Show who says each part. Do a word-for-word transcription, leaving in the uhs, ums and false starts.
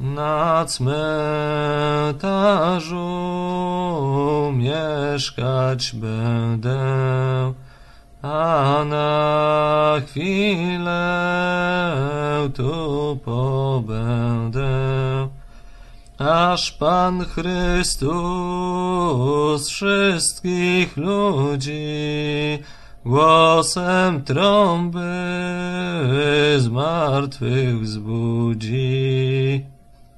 Speaker 1: Na cmentarzu mieszkać będę, a na chwilę tu pobędę, aż Pan Chrystus wszystkich ludzi głosem trąby z martwych wzbudzi.